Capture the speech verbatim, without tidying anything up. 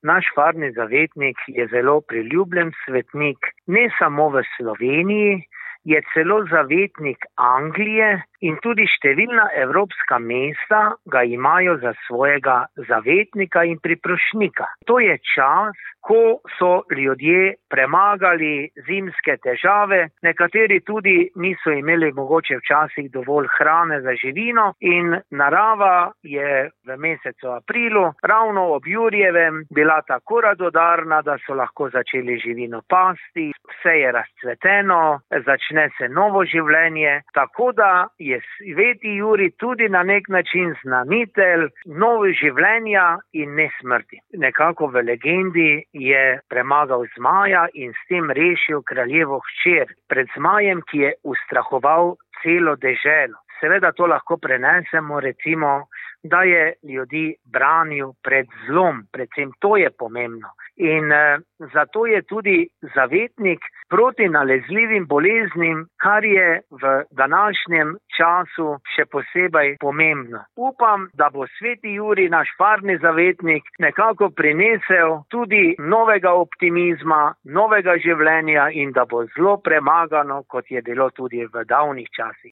Naš farni zavetnik je zelo priljubljen svetnik, ne samo v Sloveniji, je celo zavetnik Anglije in tudi številna evropska mesta ga imajo za svojega zavetnika in priprošnjika. To je čas, ko so ljudje premagali zimske težave, nekateri tudi niso imeli mogoče včasih dovolj hrane za živino in narava je v mesecu aprilu, ravno ob Jurjevem, bila tako radodarna, da so lahko začeli živino pasti, vse je razcveteno, začne se novo življenje, tako da je sveti Jurij tudi na nek način znanitelj novih življenja in ne smrti. Nekako v legendi je premagal zmaja in s tem rešil kraljevo hčer pred zmajem, ki je ustrahoval celo deželo. Seveda to lahko prenesemo, recimo, da je ljudi branil pred zlom, predvsem to je pomembno. In eh, zato je tudi zavetnik proti nalezljivim boleznim, kar je v današnjem času še posebej pomembno. Upam, da bo sveti Jurij, naš farni zavetnik, nekako prinesel tudi novega optimizma, novega življenja in da bo zlo premagano, kot je bilo tudi v davnih časih.